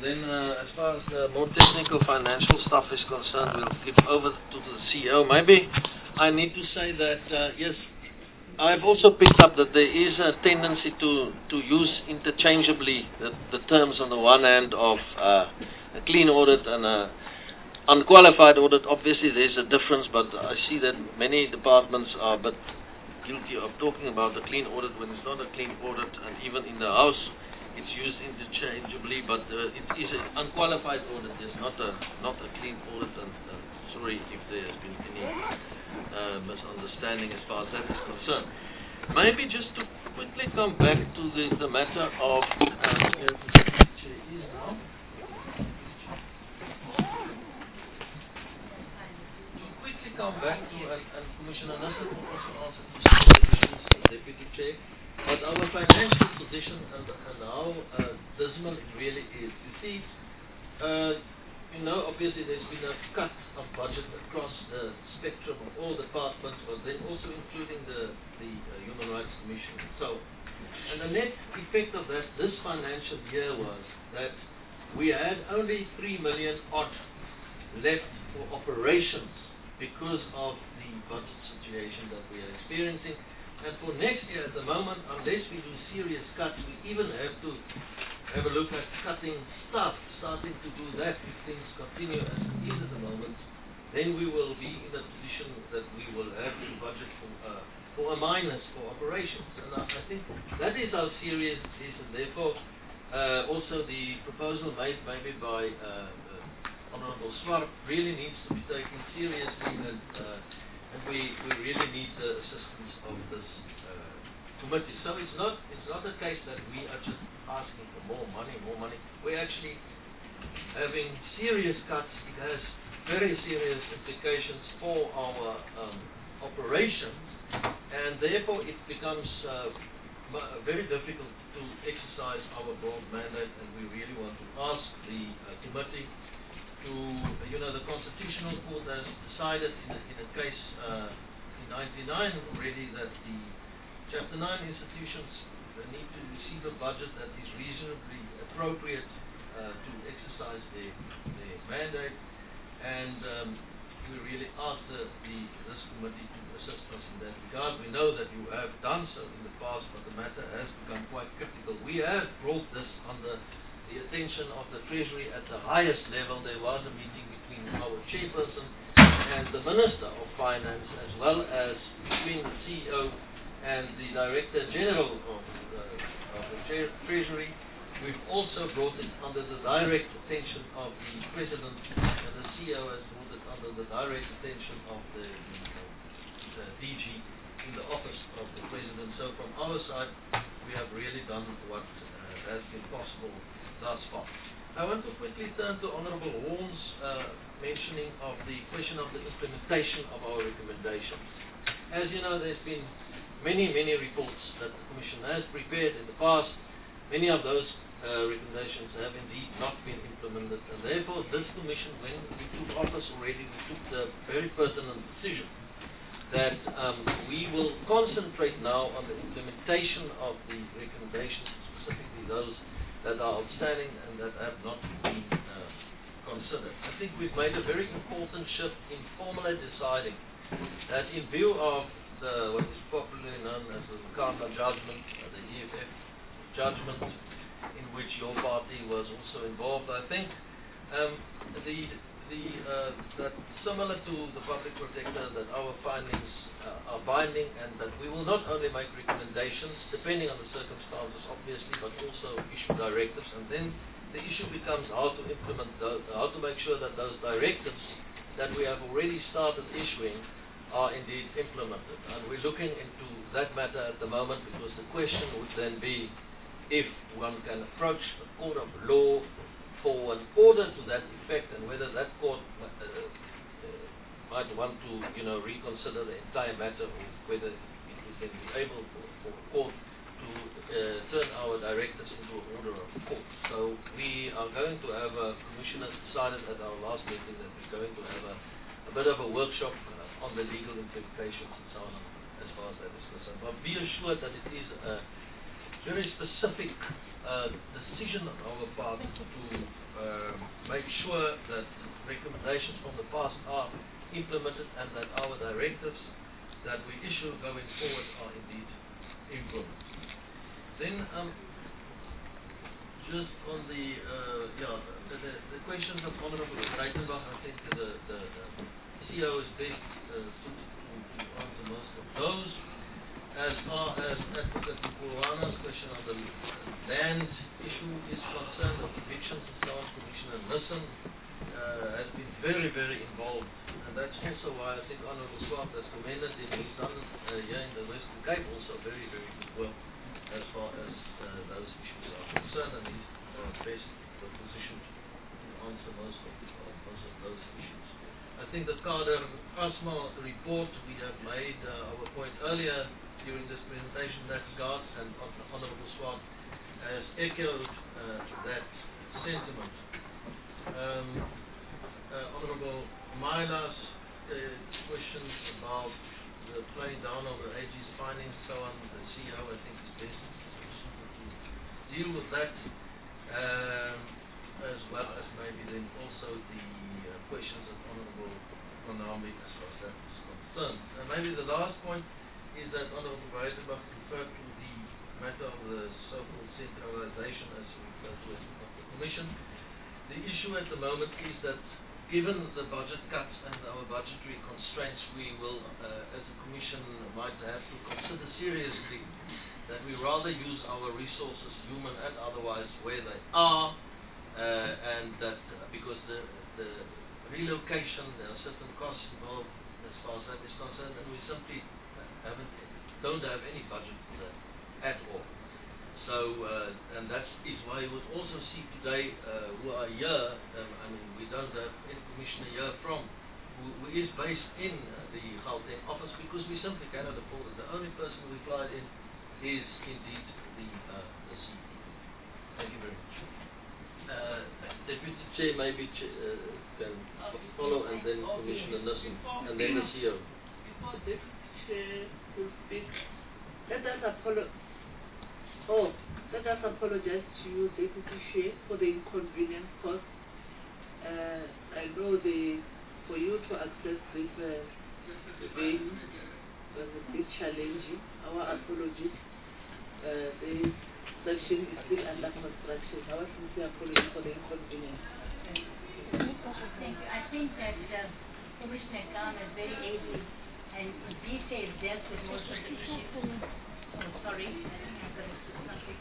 And then as far as the more technical financial stuff is concerned, we'll give over to the CEO. Maybe I need to say that, yes, I've also picked up that there is a tendency to use interchangeably the terms on the one hand of a clean audit and a unqualified audit. Obviously there's a difference, but I see that many departments are a bit guilty of talking about the clean audit when it's not a clean audit, and even in the House it's used interchangeably, but it is an unqualified audit. It's not a clean audit, and sorry if there has been any misunderstanding as far as that is concerned. Maybe just to quickly come back to the matter of come back to, and Commissioner Nasser will also answer these questions, Deputy Chair, but our financial position and how dismal it really is. You see, obviously there's been a cut of budget across the spectrum of all departments, but then also including the Human Rights Commission. So, and the net effect of that this financial year was that we had only 3 million odd left for operations because of the budget situation that we are experiencing. And for next year, at the moment, unless we do serious cuts, we even have to have a look at cutting staff, starting to do that if things continue as it is at the moment. Then we will be in a position that we will have to budget for a minus for operations. And I think that is how serious it is, and therefore also the proposal made maybe by Honorable Swart really needs to be taken seriously, and we really need the assistance of this committee. So it's not a case that we are just asking for more money. We're actually having serious cuts. It has very serious implications for our operations, and therefore it becomes very difficult to exercise our broad mandate, and we really want to ask the committee to, the Constitutional Court has decided in a case in 99 already that the Chapter 9 institutions need to receive a budget that is reasonably appropriate to exercise their mandate, and we really ask this committee to assist us in that regard. We know that you have done so in the past, but the matter has become quite critical. We have brought this under the attention of the Treasury at the highest level. There was a meeting between our chairperson and the Minister of Finance, as well as between the CEO and the Director General of the Treasury. We've also brought it under the direct attention of the President, and the CEO has brought it under the direct attention of the DG in the office of the President. So from our side, we have really done what has been possible thus far. I want to quickly turn to Honorable Horn's mentioning of the question of the implementation of our recommendations. As you know, there's been many reports that the Commission has prepared in the past. Many of those recommendations have indeed not been implemented, and therefore this Commission, when we took office already, we took the very pertinent decision that we will concentrate now on the implementation of the recommendations, specifically those that are outstanding and that have not been considered. I think we've made a very important shift in formally deciding that in view of what is popularly known as the Nkandla judgment, the EFF judgment, in which your party was also involved, I think that similar to the Public Protector, that our findings are binding, and that we will not only make recommendations depending on the circumstances, obviously, but also issue directives. And then the issue becomes how to implement those, how to make sure that those directives that we have already started issuing are indeed implemented. And we're looking into that matter at the moment, because the question would then be if one can approach the court of law for an order to that effect, and whether that court might want to reconsider the entire matter, or whether it would then be able for the court to turn our directives into an order of court. So we are going to have commissioners decided at our last meeting that we're going to have a bit of a workshop on the legal implications and so on as far as that is concerned. But be assured that it is very specific decision on our part to make sure that recommendations from the past are implemented and that our directives that we issue going forward are indeed implemented. Then just on the questions of Honourable Reichenbach, I think the CEO is best suited to answer most of those. As far as Advocate Mpuwana's question on the land issue is concerned, the evictions and so on, Commissioner Nissen has been very, very involved, and that's also why I think Honourable Swart has commended him. He's done here in the Western Cape also very, very good work as far as those issues are concerned, and he's best positioned to answer most of those issues. I think the Kader Asma report, we have made our point earlier during this presentation in that regard, and Honourable Swart has echoed that sentiment. Honourable Maila's questions about the playing down of the AG's findings, so on, the CEO, I think, is best to deal with that, as well as maybe then also the questions of Honourable Konami as far as that is concerned. Maybe the last point is that Honourable Reichenbach referred to the matter of the so-called centralization, as you referred to it, of the Commission. The issue at the moment is that given the budget cuts and our budgetary constraints, we will, as a Commission, might have to consider seriously that we rather use our resources, human and otherwise, where they are, and that because the relocation, there are certain costs involved as far as that is concerned, and we simply don't have any budget for that at all. So, and that is why you would also see today who are here, I mean, we don't have any commissioner here from, who is based in the Gauteng office, because we simply cannot afford it. The only person we fly in is indeed the CEO. Thank you very much. Deputy Chair maybe can follow, and then Commissioner Nissen, and then the CEO. Before Deputy Chair will speak, let us apologize to you, Deputy Chair, for the inconvenience caused. I know for you to access this venue was a bit challenging. Our apologies. The section is still under construction. Our sincere apologies for the inconvenience. Thank you. I think that Commissioner Khan is very able and in detail dealt with most of the issues. Oh, sorry. I think I've got to do something.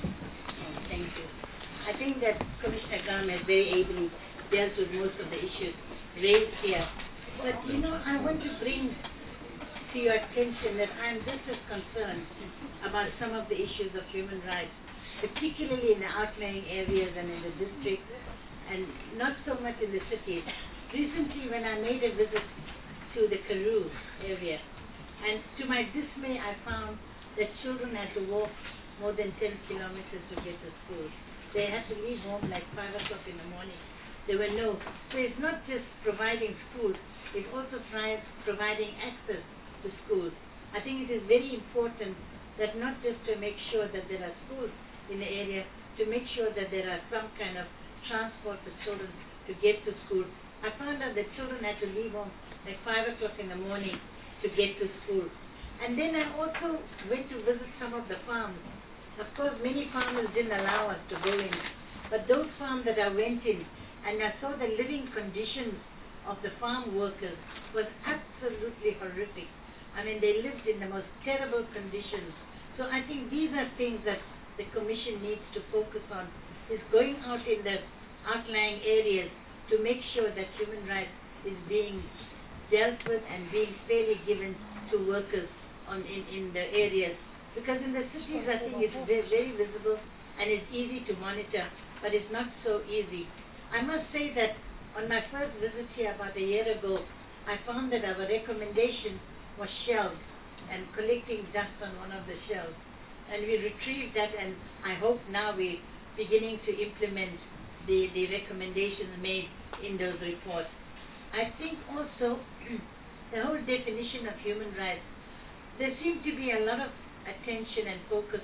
Thank you. I think that Commissioner Khan has very ably dealt with most of the issues raised here. But, you know, I want to bring to your attention that I'm just as concerned about some of the issues of human rights, particularly in the outlying areas and in the districts, and not so much in the cities. Recently, when I made a visit to the Karoo area, and to my dismay, I found that children had to walk more than 10 kilometers to get to school. They had to leave home like 5 o'clock in the morning. There were no, so it's not just providing schools, it's also providing access to schools. I think it is very important that not just to make sure that there are schools in the area, to make sure that there are some kind of transport for children to get to school. I found out that children had to leave home like 5 o'clock in the morning to get to school. And then I also went to visit some of the farms. Of course, many farmers didn't allow us to go in, but those farms that I went in, and I saw the living conditions of the farm workers was absolutely horrific. I mean, they lived in the most terrible conditions. So I think these are things that the Commission needs to focus on, is going out in the outlying areas to make sure that human rights is being dealt with and being fairly given to workers in the areas. Because in the cities, I think it's very visible and it's easy to monitor, but it's not so easy. I must say that on my first visit here about a year ago, I found that our recommendation was shelved and collecting dust on one of the shelves. And we retrieved that, and I hope now we're beginning to implement the recommendations made in those reports. I think also the whole definition of human rights, there seems to be a lot of attention and focus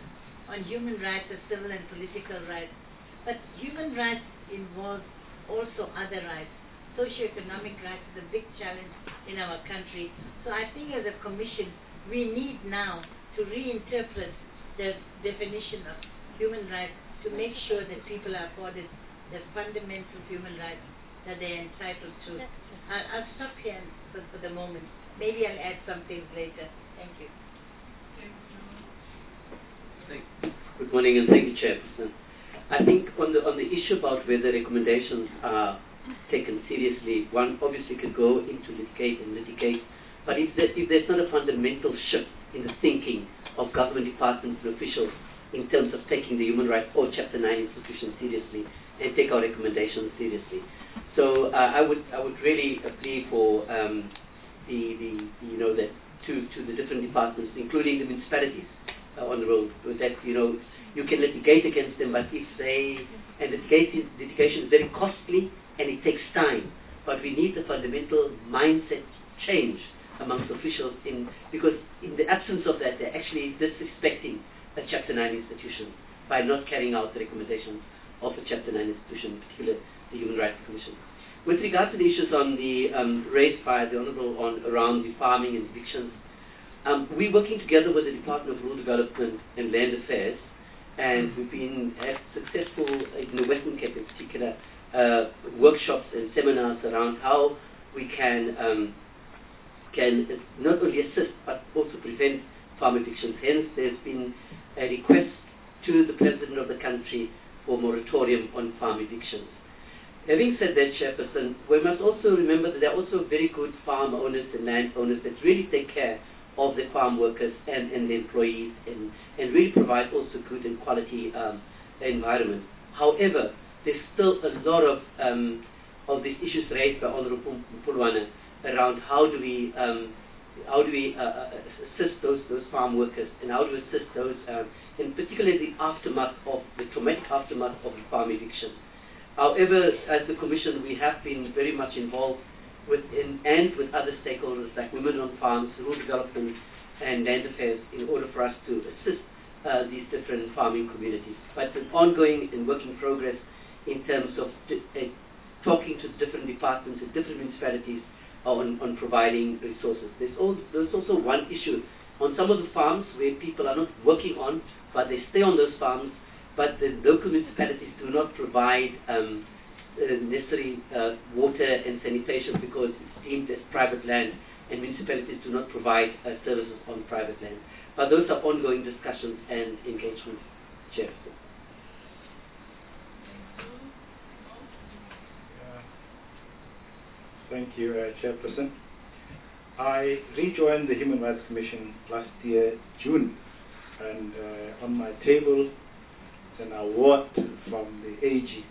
on human rights as civil and political rights. But human rights involves also other rights. Socioeconomic rights is a big challenge in our country. So I think as a commission, we need now to reinterpret the definition of human rights to make sure that people are afforded the fundamental human rights that they are entitled to. I'll stop here for the moment. Maybe I'll add some things later. Thank you. Good morning and thank you, Chairperson. I think on the issue about whether recommendations are taken seriously, one obviously could go into litigate, but if there's not a fundamental shift in the thinking of government departments and officials in terms of taking the human rights or Chapter 9 institutions seriously and take our recommendations seriously. So I would really appeal for to the different departments, including the municipalities on the road, that you can litigate against them, but if litigation is very costly and it takes time, but we need a fundamental mindset change amongst officials because in the absence of that, they're actually disrespecting a Chapter 9 institution by not carrying out the recommendations of a Chapter 9 institution, in particular the Human Rights Commission. With regard to the issues on the raised by the Honourable around the farming and evictions, we're working together with the Department of Rural Development and Land Affairs, and we've been successful in the Western Cape in particular, workshops and seminars around how we can not only assist but also prevent farm evictions. Hence, there's been a request to the President of the country for moratorium on farm evictions. Having said that, Chairperson, we must also remember that there are also very good farm owners and land owners that really take care of the farm workers and the employees and really provide also good and quality environment. However, there's still a lot of these issues raised by Honourable Mpumlwana around how do we assist those farm workers and how do we assist those, in particular the traumatic aftermath of the farm eviction. However, as the Commission, we have been very much involved with other stakeholders like Women on Farms, Rural Development and Land Affairs in order for us to assist these different farming communities. But it's an ongoing and work in progress in terms of talking to different departments and different municipalities on providing resources. There's also one issue on some of the farms where people are not working on, but they stay on those farms, but the local municipalities do not provide necessary water and sanitation because it's deemed as private land, and municipalities do not provide services on private land. But those are ongoing discussions and engagements, Chair. Thank you, Chairperson. I rejoined the Human Rights Commission last year, June, and on my table is an award from the AG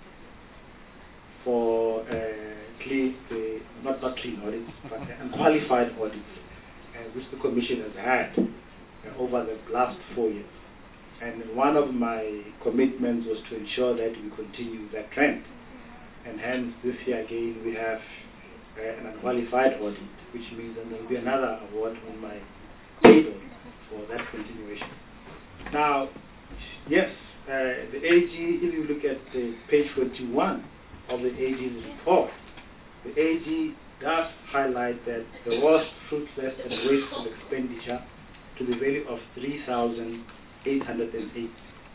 for not clean audits, but unqualified audits, which the Commission has had over the last 4 years. And one of my commitments was to ensure that we continue that trend. And hence, this year again, we have an unqualified audit, which means that there will be another award on my table for that continuation. Now, yes, the AG, if you look at page 41 of the AG's report, the AG does highlight that there was fruitless and wasteful expenditure to the value of 3,808.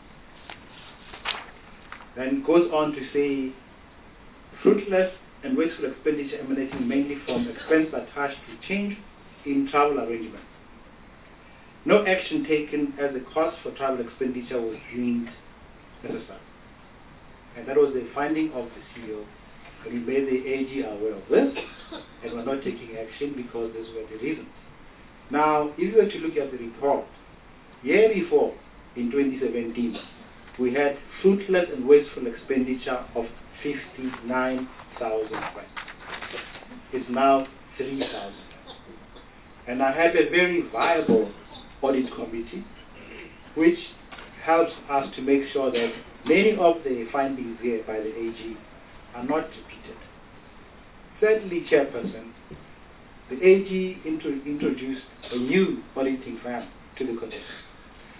Then goes on to say, fruitless and wasteful expenditure emanating mainly from expense attached to change in travel arrangements. No action taken as the cost for travel expenditure was deemed necessary. And that was the finding of the CEO. And we made the AG aware of this, and we're not taking action because these were the reasons. Now, if you were to look at the report, year before, in 2017, we had fruitless and wasteful expenditure of 59,000 francs. It's now 3,000. And I have a very viable audit committee, which helps us to make sure that many of the findings here by the AG are not repeated. Thirdly, Chairperson, the AG introduced a new auditing firm to the committee.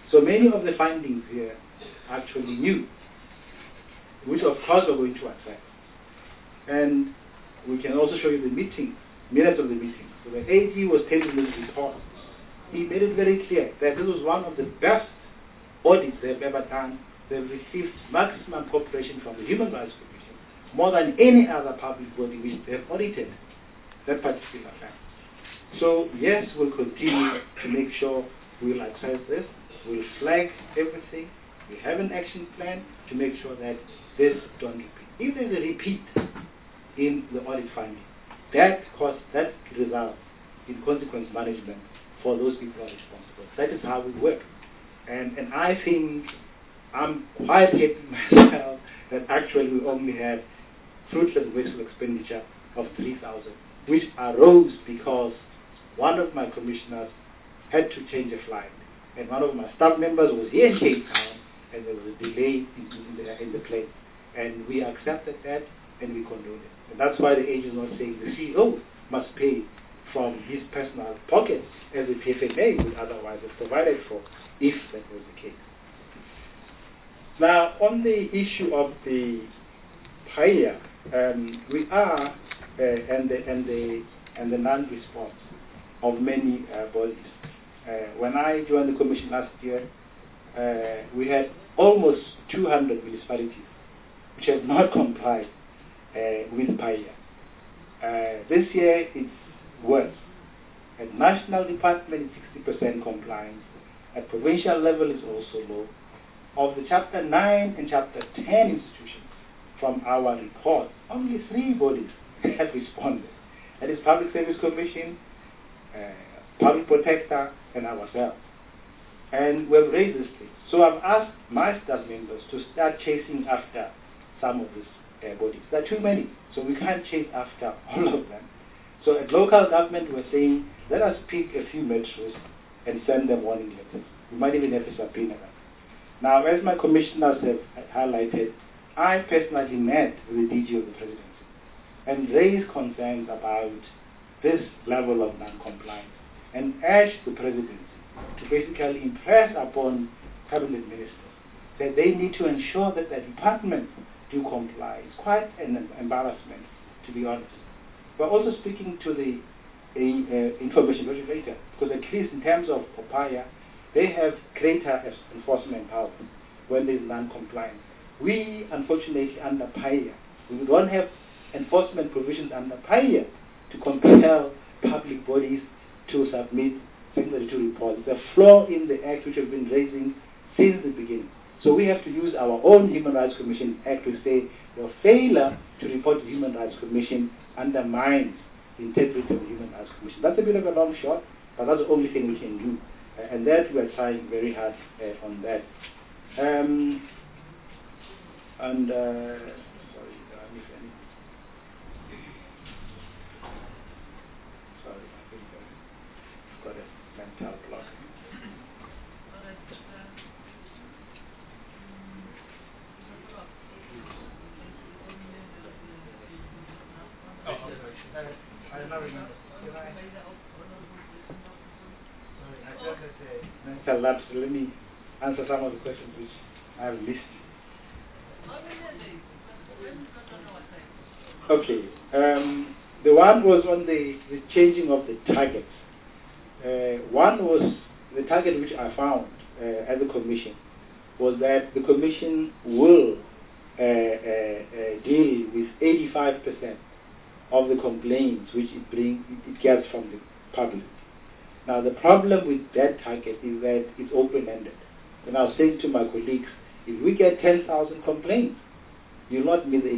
So many of the findings here are actually new, which of course we're going to address. And we can also show you the minutes of the meeting. So the AG was taking this report. He made it very clear that this was one of the best audits they've ever done. They've received maximum cooperation from the Human Rights Commission, more than any other public body which they've audited that particular fact. So yes, we'll continue to make sure we'll access this, we'll flag everything, we have an action plan to make sure that this don't repeat. If there's a repeat in the audit finding, that results in consequence management for those people who are responsible. That is how we work. And I think I'm quite happy myself that actually we only had fruitless wasteful expenditure of 3,000, which arose because one of my commissioners had to change a flight, and one of my staff members was here in Cape Town, and there was a delay in the plane. And we accepted that, and we condoned it. And that's why the agent is not saying the CEO must pay from his personal pocket, as the PFMA would otherwise have provided for, if that was the case. Now, on the issue of the PAIA, we are and the non-response of many bodies. When I joined the commission last year, we had almost 200 municipalities which have not complied with PAIA. This year it's worse. At national department it's 60% compliance. At provincial level it's also low. Of the Chapter 9 and Chapter 10 institutions from our report, only 3 bodies have responded. That is Public Service Commission, Public Protector, and ourselves. And we've raised this thing. So I've asked my staff members to start chasing after some of these bodies. There are too many, so we can't chase after all of them. So at local government, we're saying, let us pick a few metros and send them warning letters. We might even have a subpoena. Now, as my commissioners have highlighted, I personally met with the DG of the presidency and raised concerns about this level of non-compliance and urged the presidency to basically impress upon cabinet ministers that they need to ensure that the department do comply. It's quite an embarrassment, to be honest. We're also speaking to the information regulator, because at least in terms of PAIA, they have greater enforcement power when there's non-compliance. We, unfortunately, under PAIA, we don't have enforcement provisions under PAIA to compel public bodies to submit signatory reports. It's a flaw in the Act which we've been raising since the beginning. So we have to use our own Human Rights Commission Act to say your failure to report to the Human Rights Commission undermines the integrity of the Human Rights Commission. That's a bit of a long shot, but that's the only thing we can do. And that we are trying very hard on that. Sorry, did I miss any? Sorry, I think I've got a mental block. I don't remember. Mental lapse. Let me answer some of the questions which I have listed. Okay. The one was on the changing of the targets. One was the target which I found as a commission was that the commission will deal with 85% of the complaints which it gets from the public. Now the problem with that target is that it's open-ended. And I was saying to my colleagues, if we get 10,000 complaints, you'll not meet the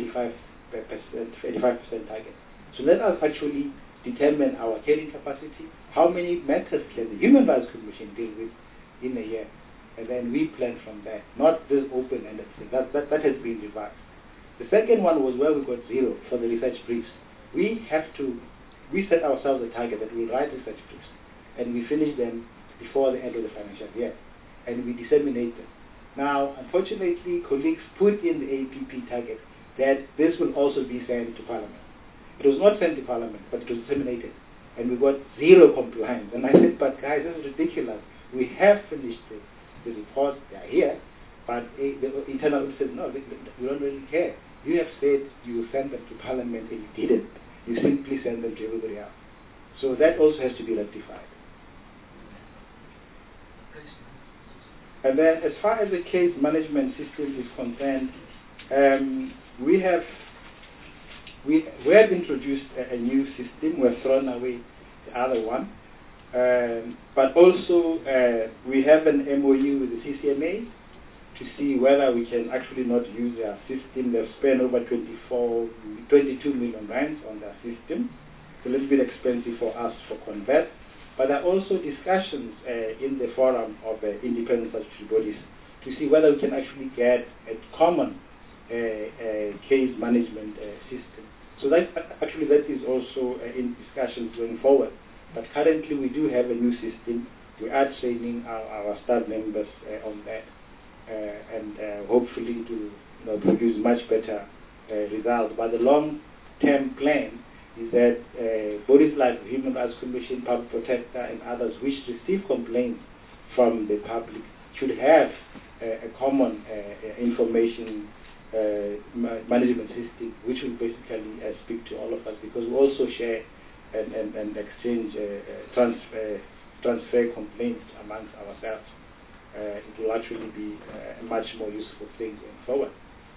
85% target. So let us actually determine our carrying capacity, how many matters can the Human Rights Commission deal with in a year, and then we plan from there, not this open-ended thing. That has been revised. The second one was where we got 0 for the research briefs. We set ourselves a target that we'll write research briefs, and we finish them before the end of the financial year, and we disseminate them. Now, unfortunately, colleagues put in the APP target that this will also be sent to Parliament. It was not sent to Parliament, but it was disseminated, and we got 0 compliance. And I said, but guys, this is ridiculous. We have finished it. the reports, they are here, but the internal audit said, no, we don't really care. You have said you will send them to Parliament and you didn't. You simply send them to everybody else. So that also has to be rectified. And then as far as the case management system is concerned, we have introduced a new system. We've thrown away the other one. But also we have an MOU with the CCMA to see whether we can actually not use their system. They've spent over 22 million rands on their system. It's a little bit expensive for us for Convert. But there are also discussions in the forum of independent statutory bodies to see whether we can actually get a common case management system. So that is also in discussions going forward. But currently we do have a new system. We are training our staff members on that, and hopefully to produce much better results. But the long-term plan is that bodies like the Human Rights Commission, Public Protector, and others which receive complaints from the public should have a common information management system, which will basically speak to all of us, because we also share and exchange transfer complaints amongst ourselves. It will actually be a much more useful thing going forward.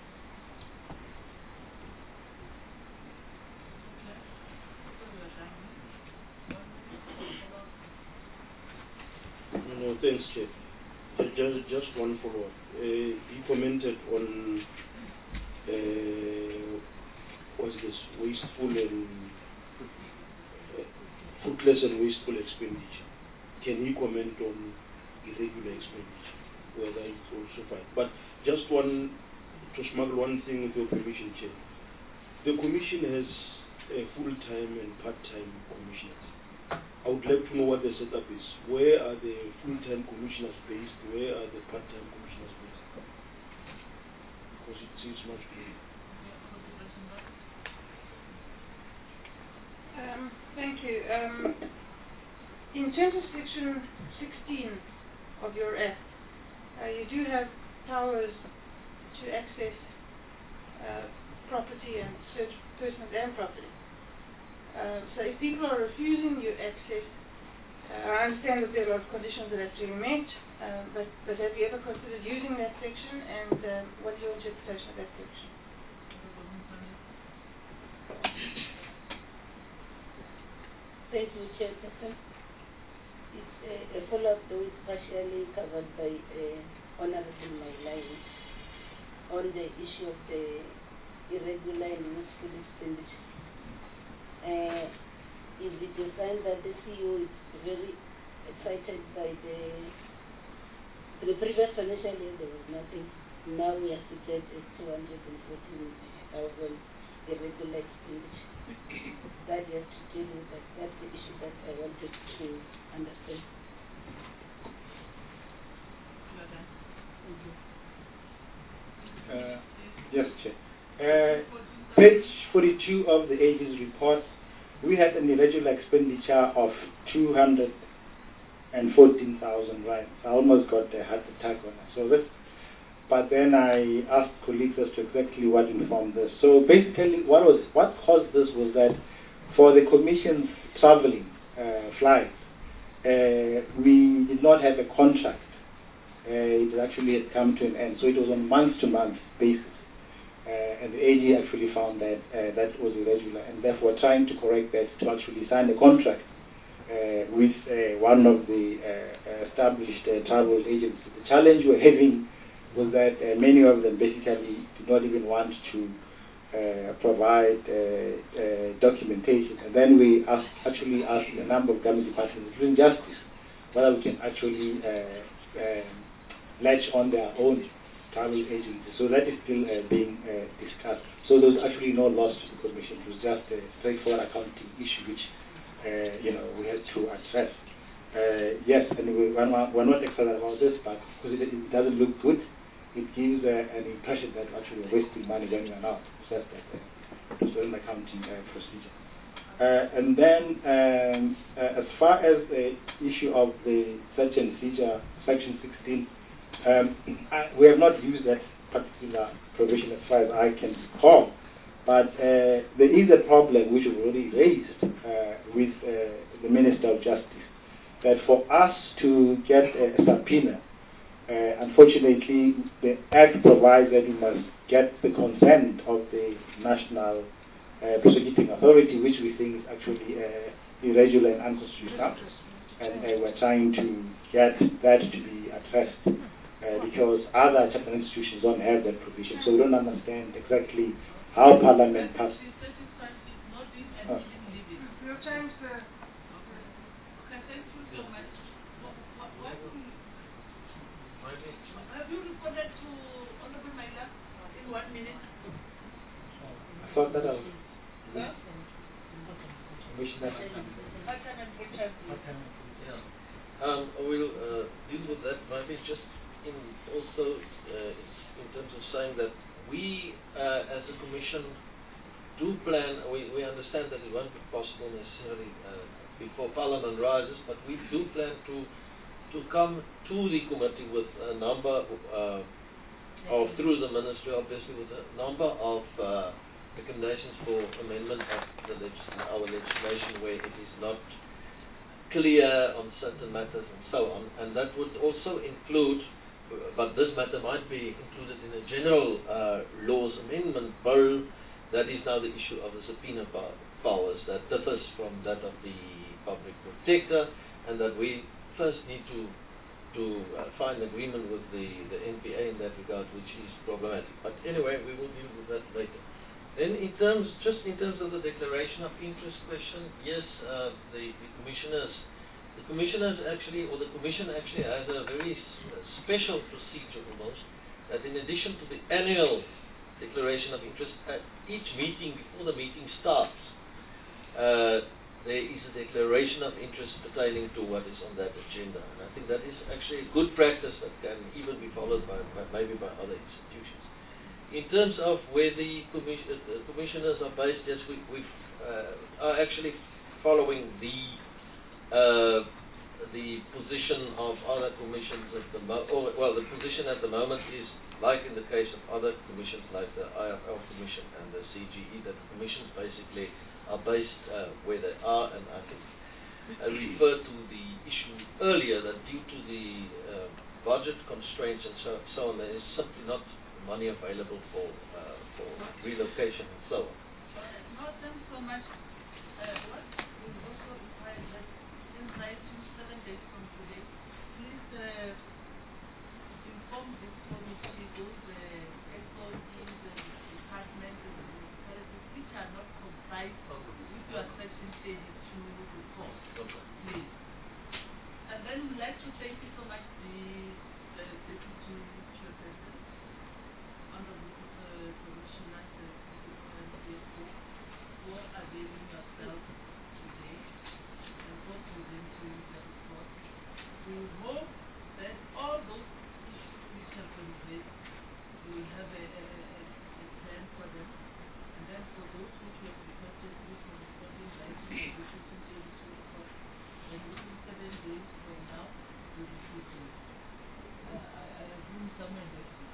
No, thanks, Chair. Just one follow-up. He commented on what's this, wasteful and fruitless and wasteful expenditure. Can he comment on irregular expenditure, whether it's also fine? But just to smuggle one thing with your permission, Chair. The Commission has full-time and part-time commissioners. I would like to know what the setup is. Where are the full-time commissioners based? Where are the part-time commissioners based? Because it seems much clearer. Thank you. In terms of Section 16 of your Act, you do have powers to access property and search persons and property. So if people are refusing you access, I understand that there are conditions that have to be met, but have you ever considered using that section, and what is your interpretation of that section? Thank you, Chairperson. It's a follow-up, though it's partially covered by Honorable Mailani on the issue of the irregular and wasteful expenditure. If we find that the CEO is very excited by the previous financial year, there was nothing. Now we are seated at 214,000 irregular expenditure. That you have to deal with that. That's the issue that I wanted to understand. Yes, Chair. Page 42 of the AG's report, we had an irregular expenditure of 214,000 rands. I almost got a heart attack on that. So this, but then I asked colleagues as to exactly what informed this. So basically, what caused this was that for the Commission's traveling flights, we did not have a contract. It actually had come to an end, so it was on month-to-month basis. And the AG actually found that that was irregular, and therefore trying to correct that to actually sign a contract with one of the established travel agencies. The challenge we're having was that many of them basically did not even want to provide documentation. And then we actually asked a number of government departments, including Justice, whether we can actually latch on their own travel agency. So that is still being discussed. So there was actually no loss to the Commission. It was just a straightforward accounting issue which we had to address. Yes, and we're not excited about this, but because it doesn't look good, it gives an impression that actually we're wasting money when we're not. It's just that it's an accounting procedure. And then as far as the issue of the search and seizure, Section 16, We have not used that particular provision as far as I can recall, but there is a problem which was already raised with the Minister of Justice, that for us to get a subpoena, unfortunately, the Act provides that we must get the consent of the National Prosecuting Authority, which we think is actually irregular and unconstitutional. And we're trying to get that to be addressed because other chapter institutions don't have that provision. So we don't understand exactly how Parliament passed. Your time, sir. Okay, thank you so much. Have you responded to Honorable Maila in 1 minute? I thought that I was Commissioner. We'll deal with that maybe just in also in terms of saying that we as a Commission do plan, we understand that it won't be possible necessarily before Parliament rises, but we do plan to come to the committee with a number of, through the Ministry obviously, with a number of recommendations for amendment of our legislation where it is not clear on certain matters and so on, and that would also include, but this matter might be included in a general laws amendment bill that is now the issue of the subpoena powers that differs from that of the public protector, and that we first need to find agreement with the NPA in that regard, which is problematic. But anyway, we will deal with that later. Then in terms of the declaration of interest question, yes, the commissioners actually, or the Commission actually has a very special procedure almost, that in addition to the annual declaration of interest, at each meeting, before the meeting starts, there is a declaration of interest pertaining to what is on that agenda. And I think that is actually a good practice that can even be followed by maybe by other institutions. In terms of where the commissioners are based, yes, we are actually following the position of other commissions at the the position at the moment is like in the case of other commissions like the IFL Commission and the CGE, that the commissions basically are based where they are, and I think I referred to the issue earlier that due to the budget constraints and so on, there is simply not money available for relocation and so on. No, thanks so much. What we also require that in writing 7 days from today, please inform this committee, those SOEs and departments and municipalities which are not compliant with your section 32 report, please. And then we'd like to thank you so much, the Deputy Chairperson, Honorable Commissioner, for availing yourself today and for presenting the report. We hope that all those issues which have been raised, we will have a plan for them. And then for those which we have requested which are responding writing to the Section 32 report, then within 7 days from now, we will receive them. I assume somewhere next week.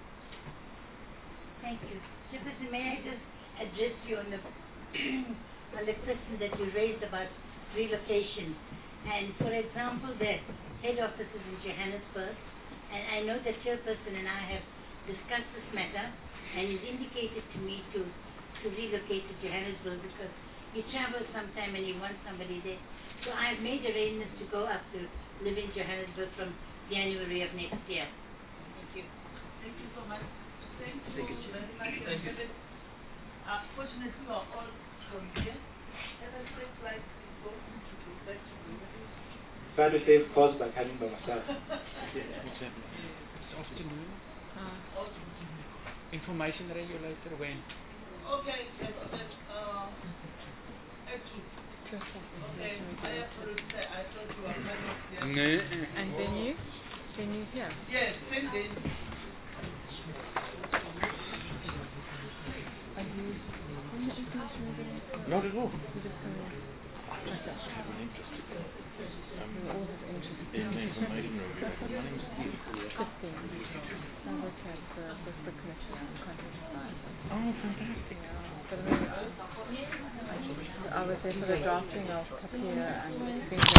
Thank you. Chairperson, may I just address you on the on the question that you raised about relocation? And for example, the head office is in Johannesburg, and I know that Chairperson and I have discussed this matter, and he's indicated to me to relocate to Johannesburg because he travels sometime and he wants somebody there. So I've made arrangements to go up to live in Johannesburg from January of next year. Thank you. Thank you so much. Thank you very much. Thank you. Fortunately, we are all from here. And I think like we go into the back to the Try to save cost by coming by myself. This afternoon. Information regulator when? Okay, actually. Okay, I have to say, I thought you were kind of here. No. And venue? Venue here? Yes, 10 days. Are you on the information regulator? Not at all. You're just going to have an interest in it. We all have interest in information review. My name is Steve. Christine. I work at the Westbrook Commission on Content Advisor. Oh, fantastic. I was there for the drafting of Kapia and being